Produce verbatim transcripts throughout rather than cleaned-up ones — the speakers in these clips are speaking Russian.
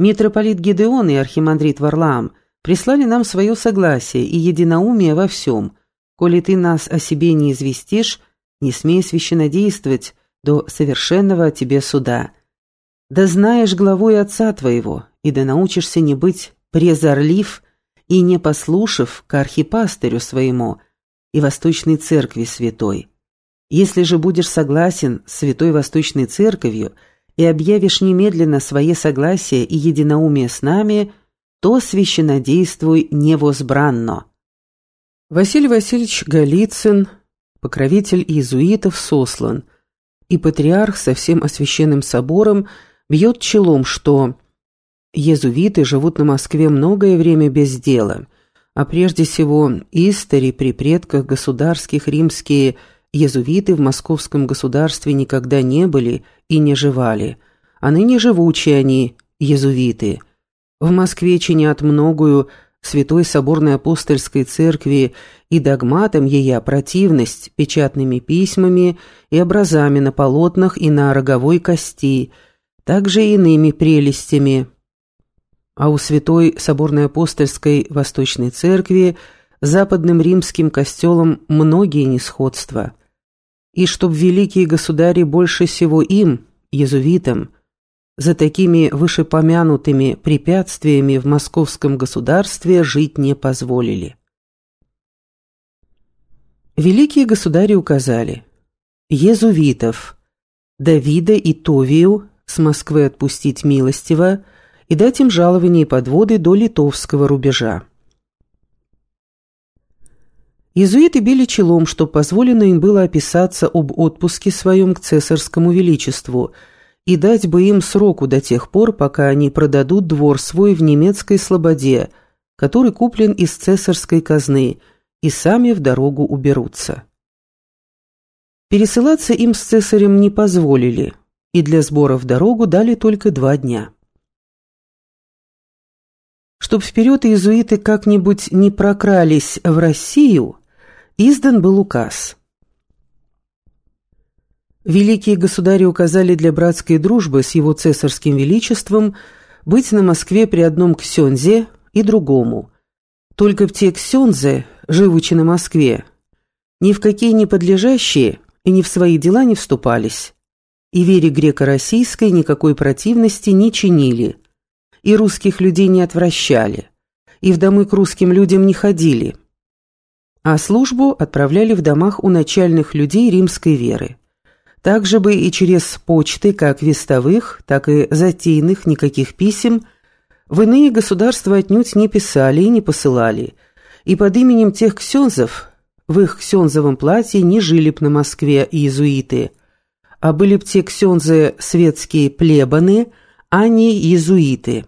Митрополит Гедеон и архимандрит Варлаам прислали нам свое согласие и единоумие во всем. Коли ты нас о себе не известишь, не смей священнодействовать до совершенного тебе суда. Да знаешь главу и отца твоего, и да научишься не быть презорлив и не послушав к архипастырю своему и Восточной Церкви Святой. Если же будешь согласен с Святой Восточной Церковью и объявишь немедленно свое согласие и единоумие с нами, то священнодействуй невозбранно». Василий Васильевич Голицын, покровитель иезуитов, сослан, и патриарх со всем Освященным собором бьет челом, что иезуиты живут на Москве многое время без дела, а прежде всего истори при предках государских римские иезуиты в московском государстве никогда не были и не живали, а ныне живучие они, иезуиты. В Москве чинят многую Святой Соборной Апостольской Церкви и догматам ея противность печатными письмами и образами на полотнах и на роговой кости, также и иными прелестями. А у Святой Соборной Апостольской Восточной Церкви с западным римским костелом многие несходства. И чтоб великие государи больше всего им, иезуитам, за такими вышепомянутыми препятствиями в московском государстве жить не позволили. Великие государи указали: иезуитов Давида и Товию с Москвы отпустить милостиво и дать им жалования и подводы до литовского рубежа. Иезуиты били челом, что позволено им было описаться об отпуске своем к цесарскому величеству и дать бы им сроку до тех пор, пока они продадут двор свой в немецкой слободе, который куплен из цесарской казны, и сами в дорогу уберутся. Пересылаться им с цесарем не позволили, и для сбора в дорогу дали только два дня. Чтоб вперед иезуиты как-нибудь не прокрались в Россию, издан был указ. Великие государи указали для братской дружбы с его цесарским величеством быть на Москве при одном ксензе и другому. Только в те ксензы, живучи на Москве, ни в какие не подлежащие и ни в свои дела не вступались, и вере греко-российской никакой противности не чинили, и русских людей не отвращали, и в домы к русским людям не ходили, а службу отправляли в домах у начальных людей римской веры. Также бы и через почты, как вестовых, так и затейных никаких писем, в иные государства отнюдь не писали и не посылали, и под именем тех ксензов в их ксензовом платье не жили б на Москве иезуиты, а были б те ксензы светские плебаны, а не иезуиты.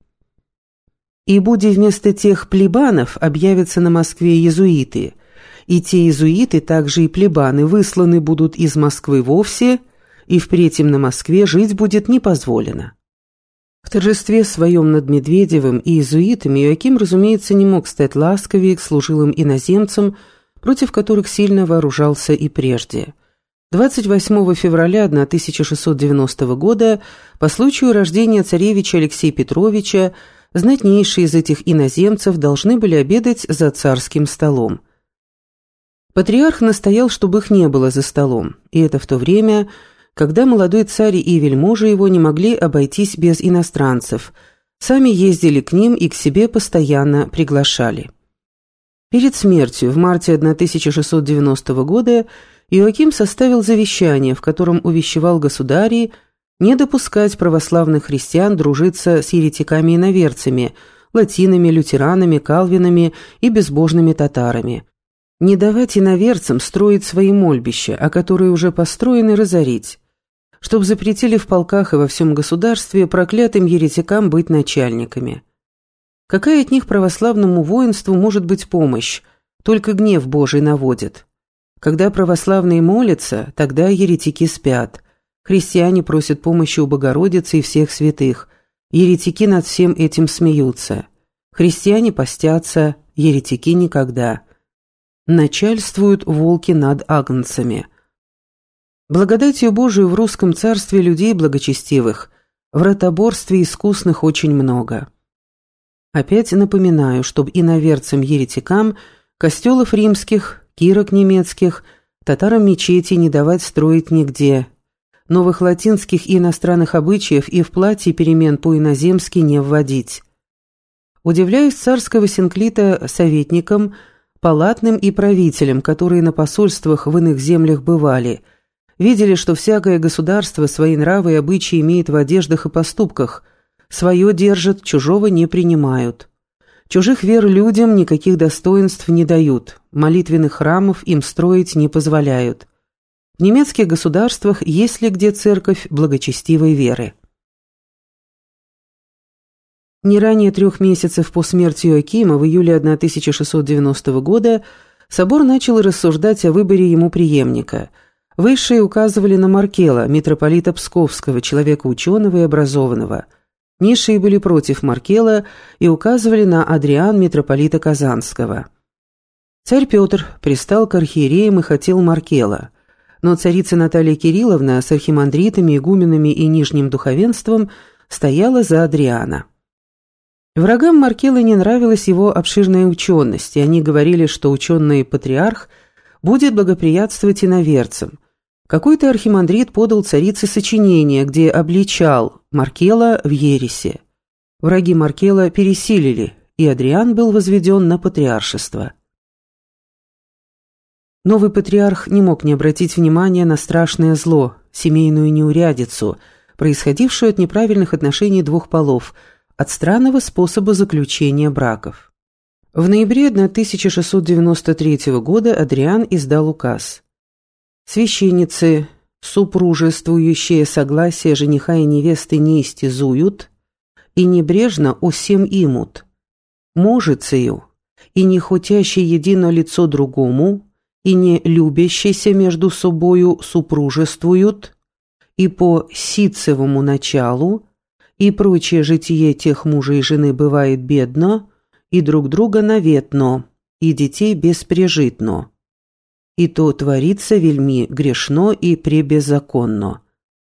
И буди вместо тех плебанов объявятся на Москве иезуиты, и те иезуиты, также и плебаны, высланы будут из Москвы вовсе, и впредь им на Москве жить будет не позволено. В торжестве своем над Медведевым и иезуитами Иоаким, разумеется, не мог стать ласковее к служилым иноземцам, против которых сильно вооружался и прежде. двадцать восьмого февраля тысяча шестьсот девяностого года, по случаю рождения царевича Алексея Петровича, знатнейшие из этих иноземцев должны были обедать за царским столом. Патриарх настоял, чтобы их не было за столом, и это в то время, когда молодой царь и вельможи его не могли обойтись без иностранцев, сами ездили к ним и к себе постоянно приглашали. Перед смертью в марте тысяча шестьсот девяностого года Иоаким составил завещание, в котором увещевал государей не допускать православных христиан дружиться с еретиками-иноверцами, латинами, лютеранами, калвинами и безбожными татарами, не давать иноверцам строить свои мольбища, а которые уже построены, разорить, чтоб запретили в полках и во всем государстве проклятым еретикам быть начальниками. Какая от них православному воинству может быть помощь? Только гнев Божий наводит. Когда православные молятся, тогда еретики спят. Христиане просят помощи у Богородицы и всех святых. Еретики над всем этим смеются. Христиане постятся, еретики никогда. Начальствуют волки над агнцами. Благодатью Божию в русском царстве людей благочестивых В ротоборстве искусных очень много. Опять напоминаю, чтобы иноверцам-еретикам костелов римских, кирок немецких, татарам мечети не давать строить нигде, новых латинских и иностранных обычаев и в платье перемен по-иноземски не вводить. Удивляюсь царского синклита советникам, палатным и правителям, которые на посольствах в иных землях бывали, видели, что всякое государство свои нравы и обычаи имеет в одеждах и поступках, свое держат, чужого не принимают. Чужих вер людям никаких достоинств не дают, молитвенных храмов им строить не позволяют. В немецких государствах есть ли где церковь благочестивой веры? Не ранее трех месяцев по смерти Иоакима в июле тысяча шестьсот девяностого года собор начал рассуждать о выборе ему преемника. Высшие указывали на Маркела, митрополита Псковского, человека ученого и образованного. Низшие были против Маркела и указывали на Адриан, митрополита Казанского. Царь Петр пристал к архиереям и хотел Маркела, но царица Наталья Кирилловна с архимандритами, игуменами и нижним духовенством стояла за Адриана. Врагам Маркела не нравилась его обширная ученость, и они говорили, что ученый патриарх будет благоприятствовать иноверцам. Какой-то архимандрит подал царице сочинение, где обличал Маркела в ереси. Враги Маркела пересилили, и Адриан был возведен на патриаршество. Новый патриарх не мог не обратить внимания на страшное зло, семейную неурядицу, происходившую от неправильных отношений двух полов, от странного способа заключения браков. В ноябре тысяча шестьсот девяносто третьего года Адриан издал указ. Священницы, супружествующие согласие жениха и невесты не истязуют и небрежно усем имут, можицею, и не хотящие едино лицо другому, и не любящиеся между собою супружествуют, и по ситцевому началу, и прочее житие тех мужа и жены бывает бедно, и друг друга наветно, и детей беспрежитно. И то творится вельми грешно и пребеззаконно.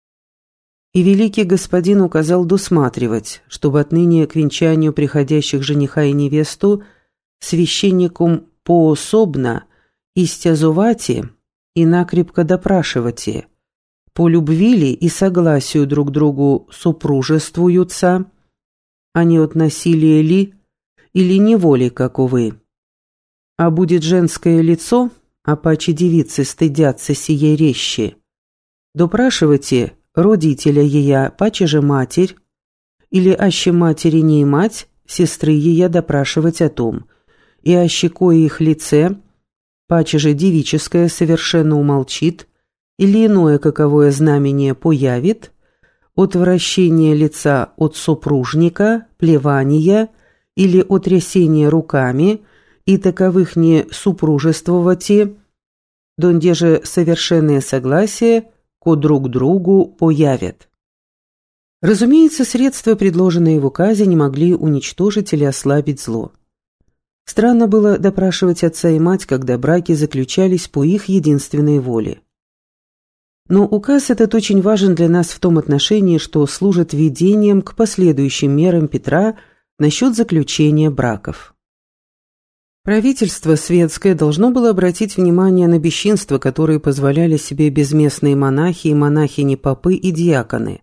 И великий господин указал досматривать, чтобы отныне к венчанию приходящих жениха и невесту священникам поособно истязувати и накрепко допрашивати, по любви ли и согласию друг другу супружествуются, а не от насилия ли или неволи каковы. А будет женское лицо, а паче девицы стыдятся сие рещи, допрашивайте родителя ея, паче же матерь, или аще матери не мать, сестры ея допрашивать о том, и аще кое их лице, паче же девическое совершенно умолчит, или иное каковое знамение появит, отвращение лица от супружника, плевания или отрясения руками, и таковых не супружествовати, донде же совершенное согласие ко друг другу появят. Разумеется, средства, предложенные в указе, не могли уничтожить или ослабить зло. Странно было допрашивать отца и мать, когда браки заключались по их единственной воле. Но указ этот очень важен для нас в том отношении, что служит введением к последующим мерам Петра насчет заключения браков. Правительство светское должно было обратить внимание на бесчинства, которые позволяли себе безместные монахи и монахини-попы и диаконы.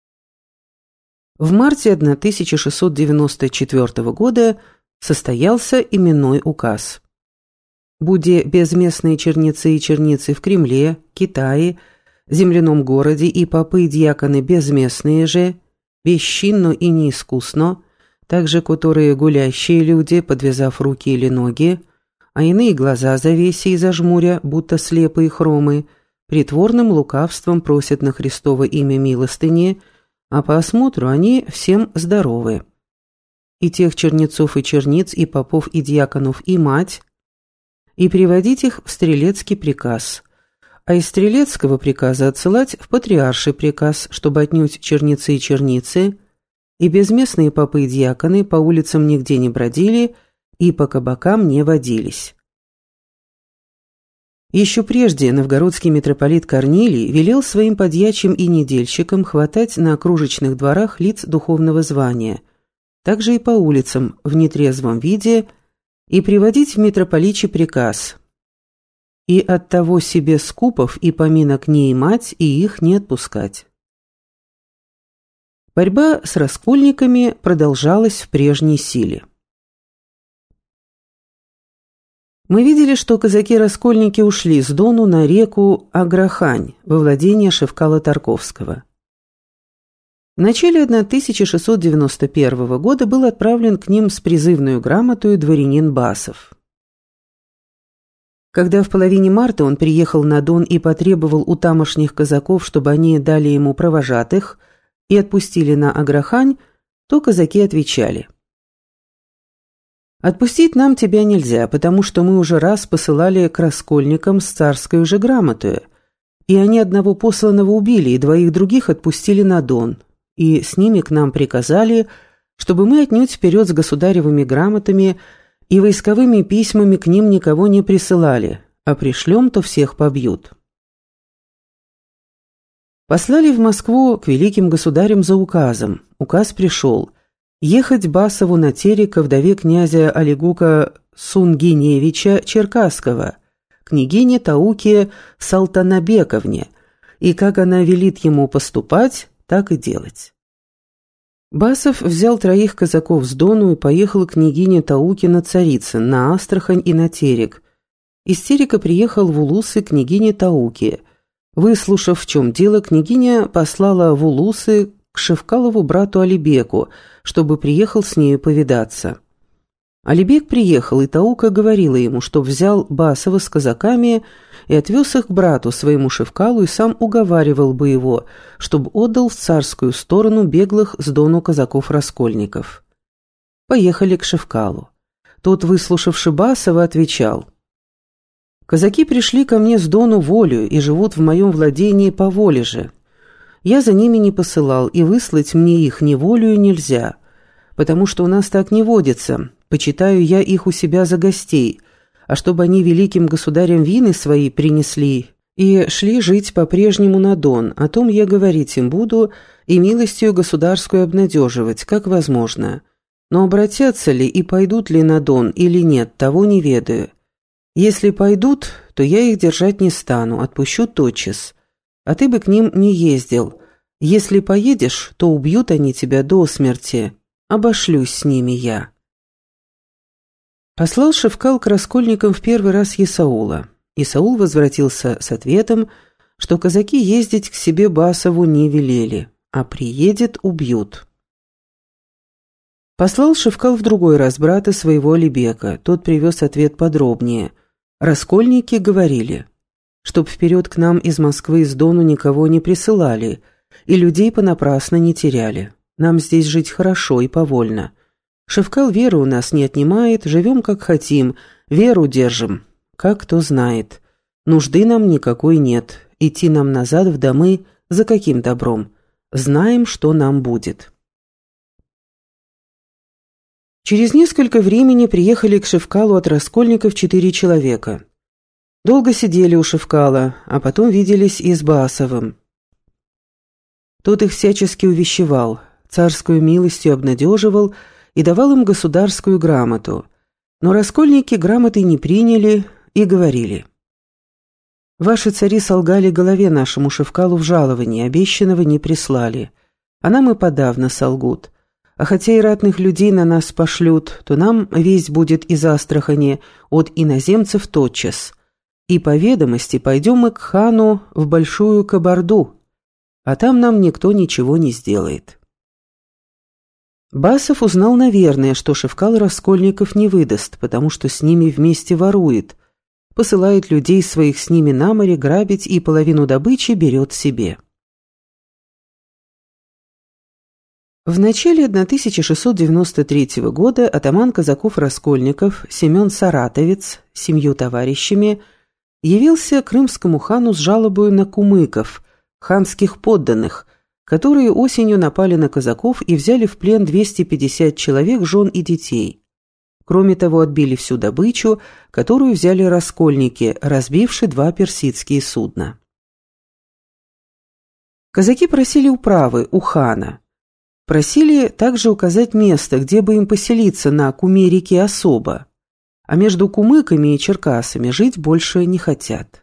В марте тысяча шестьсот девяносто четвёртого года состоялся именной указ. Буде безместные черницы и черницы в Кремле, Китае, земляном городе и попы и диаконы безместные же, бесчинно и неискусно, также которые гулящие люди, подвязав руки или ноги, а иные глаза завеси и зажмуря, будто слепые хромы, притворным лукавством просят на Христово имя милостыни, а по осмотру они всем здоровы. И тех чернецов и черниц, и попов и диаконов, и мать, и приводить их в стрелецкий приказ, а из стрелецкого приказа отсылать в патриарший приказ, чтобы отнюдь черницы и черницы, и безместные попы и диаконы по улицам нигде не бродили и по кабакам не водились. Еще прежде новгородский митрополит Корнилий велел своим подьячим и недельщикам хватать на окружечных дворах лиц духовного звания, также и по улицам в нетрезвом виде, и приводить в митрополичий приказ «И от того себе скупов и поминок не имать, и их не отпускать». Борьба с раскольниками продолжалась в прежней силе. Мы видели, что казаки-раскольники ушли с Дону на реку Аграхань во владение Шевкала Тарковского. В начале тысяча шестьсот девяносто первого года был отправлен к ним с призывную грамотою дворянин Басов. Когда в половине марта он приехал на Дон и потребовал у тамошних казаков, чтобы они дали ему провожатых и отпустили на Аграхань, то казаки отвечали: «Отпустить нам тебя нельзя, потому что мы уже раз посылали к раскольникам с царской уже грамотою, и они одного посланного убили, и двоих других отпустили на Дон, и с ними к нам приказали, чтобы мы отнюдь вперед с государевыми грамотами и войсковыми письмами к ним никого не присылали, а пришлем, то всех побьют». Послали в Москву к великим государям за указом. Указ пришел: ехать Басову на Терек ко вдове князя Олегука Сунгиневича Черкасского, княгине Тауке Салтанабековне, и как она велит ему поступать, так и делать. Басов взял троих казаков с Дону и поехал к княгине Тауке на Царицын, на Астрахань и на Терек. Из Терека приехал в Улусы к княгине Тауке. Выслушав, в чем дело, княгиня послала в Улусы к Шевкалову брату Алибеку, чтобы приехал с нею повидаться. Алибек приехал, и Таука говорила ему, чтоб взял Басова с казаками и отвез их к брату своему Шевкалу, и сам уговаривал бы его, чтобы отдал в царскую сторону беглых с Дону казаков-раскольников. Поехали к Шевкалу. Тот, выслушавши Басова, отвечал: «Казаки пришли ко мне с Дону волею и живут в моем владении по воле же. Я за ними не посылал, и выслать мне их неволею нельзя, потому что у нас так не водится, почитаю я их у себя за гостей, а чтобы они великим государям вины свои принесли и шли жить по-прежнему на Дон, о том я говорить им буду и милостью государскую обнадеживать, как возможно. Но обратятся ли и пойдут ли на Дон или нет, того не ведаю. Если пойдут, то я их держать не стану, отпущу тотчас. А ты бы к ним не ездил. Если поедешь, то убьют они тебя до смерти. Обошлюсь с ними я». Послал Шевкал к раскольникам в первый раз Исаула. Исаул возвратился с ответом, что казаки ездить к себе Басову не велели, а приедет — убьют. Послал Шевкал в другой раз брата своего Алибека. Тот привез ответ подробнее. Раскольники говорили, чтоб вперед к нам из Москвы из Дону никого не присылали, и людей понапрасно не теряли. Нам здесь жить хорошо и повольно. Шевкал веру у нас не отнимает, живем как хотим, веру держим, как кто знает. Нужды нам никакой нет, идти нам назад в домы за каким добром. Знаем, что нам будет. Через несколько времени приехали к Шевкалу от раскольников четыре человека. Долго сидели у Шевкала, а потом виделись и с Басовым. Тот их всячески увещевал, царскую милостью обнадеживал и давал им государскую грамоту. Но раскольники грамоты не приняли и говорили: «Ваши цари солгали голове нашему Шевкалу в жаловании, обещанного не прислали, а нам и подавно солгут. А хотя и ратных людей на нас пошлют, то нам весть будет из Астрахани от иноземцев тотчас. И по ведомости пойдем мы к хану в Большую Кабарду, а там нам никто ничего не сделает». Басов узнал, наверное, что Шевкал раскольников не выдаст, потому что с ними вместе ворует, посылает людей своих с ними на море грабить и половину добычи берет себе. В начале тысяча шестьсот девяносто третьего года атаман казаков-раскольников Семен Саратовец с семью товарищами явился крымскому хану с жалобою на кумыков, ханских подданных, которые осенью напали на казаков и взяли в плен двести пятьдесят человек, жен и детей. Кроме того, отбили всю добычу, которую взяли раскольники, разбивши два персидские судна. Казаки просили управы у хана. Просили также указать место, где бы им поселиться на Куме реки особо, а между кумыками и черкасами жить больше не хотят.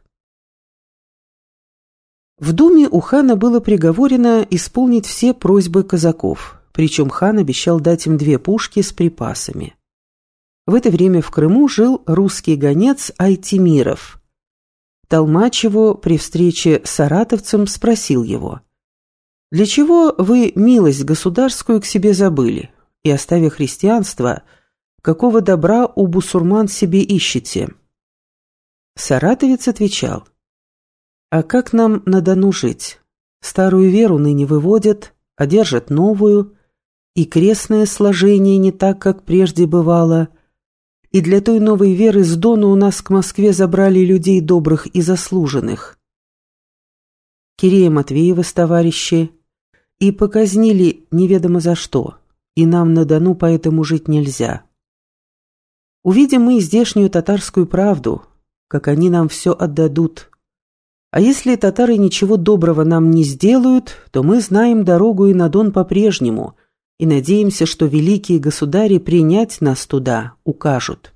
В думе у хана было приговорено исполнить все просьбы казаков, причем хан обещал дать им две пушки с припасами. В это время в Крыму жил русский гонец Айтимиров. Толмач его при встрече с саратовцем спросил его: «Для чего вы милость государскую к себе забыли, и, оставя христианство, какого добра у бусурман себе ищете?» Саратовец отвечал: «А как нам на Дону жить? Старую веру ныне выводят, а держат новую, и крестное сложение не так, как прежде бывало, и для той новой веры с Дона у нас к Москве забрали людей добрых и заслуженных. Кирея Матвеева с товарищи и показнили неведомо за что, и нам на Дону поэтому жить нельзя. Увидим мы здешнюю татарскую правду, как они нам все отдадут. А если татары ничего доброго нам не сделают, то мы знаем дорогу и на Дон по-прежнему, и надеемся, что великие государи принять нас туда укажут».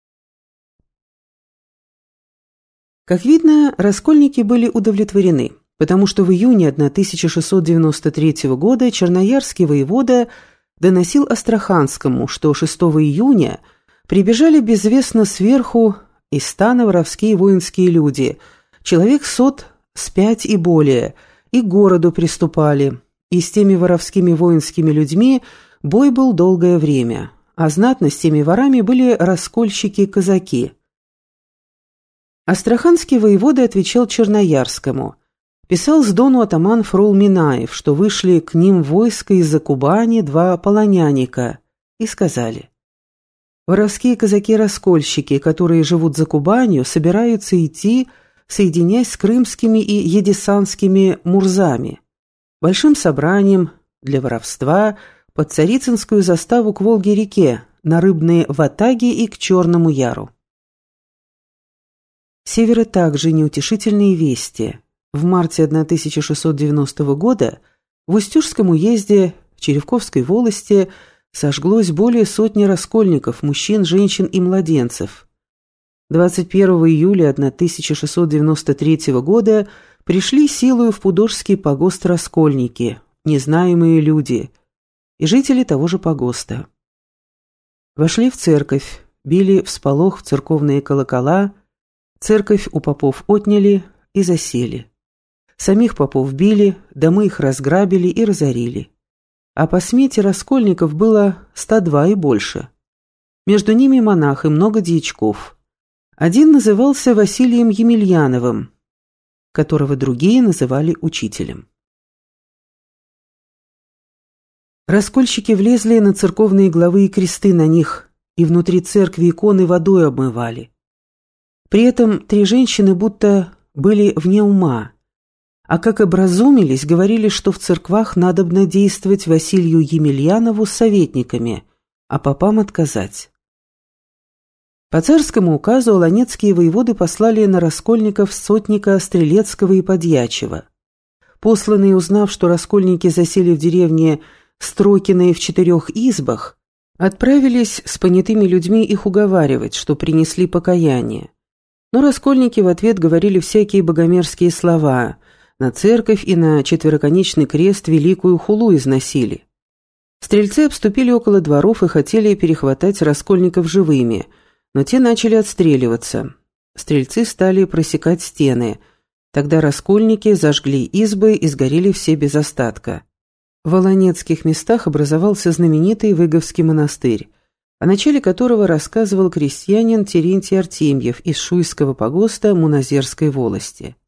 Как видно, раскольники были удовлетворены, потому что в июне тысяча шестьсот девяносто третьего года черноярский воевода доносил Астраханскому, что шестого июня прибежали безвестно сверху из стана воровские воинские люди, человек сот с пять и более, и к городу приступали, и с теми воровскими воинскими людьми бой был долгое время, а знатно с теми ворами были раскольщики-казаки. Астраханский воевода отвечал Черноярскому. Писал с Дону атаман Фрол Минаев, что вышли к ним войско из-за Кубани два полоняника, и сказали: «Воровские казаки-раскольщики, которые живут за Кубанью, собираются идти, соединяясь с крымскими и едесанскими мурзами, большим собранием для воровства под Царицынскую заставу к Волге-реке, на рыбные ватаги и к Черному Яру». С севера также неутешительные вести. В марте тысяча шестьсот девяностого года в Устюжском уезде в Черевковской волости сожглось более сотни раскольников, мужчин, женщин и младенцев. двадцать первого июля тысяча шестьсот девяносто третьего года пришли силою в Пудожский погост раскольники, незнаемые люди, и жители того же погоста. Вошли в церковь, били всполох в церковные колокола, церковь у попов отняли и засели. Самих попов били, домы их разграбили и разорили. А по смете раскольников было ста два и больше. Между ними монах и много дьячков. Один назывался Василием Емельяновым, которого другие называли учителем. Раскольщики влезли на церковные главы и кресты на них, и внутри церкви иконы водой обмывали. При этом три женщины будто были вне ума, а как образумились, говорили, что в церквах надобно действовать Василию Емельянову с советниками, а попам отказать. По царскому указу оланецкие воеводы послали на раскольников сотника Стрелецкого и Подьячего. Посланные, узнав, что раскольники засели в деревне Строкиной в четырех избах, отправились с понятыми людьми их уговаривать, что принесли покаяние. Но раскольники в ответ говорили всякие богомерзкие слова, на церковь и на четвероконечный крест великую хулу износили. Стрельцы обступили около дворов и хотели перехватать раскольников живыми, но те начали отстреливаться. Стрельцы стали просекать стены. Тогда раскольники зажгли избы и сгорели все без остатка. В оланецких местах образовался знаменитый Выговский монастырь, о начале которого рассказывал крестьянин Терентий Артемьев из Шуйского погоста Мунозерской волости.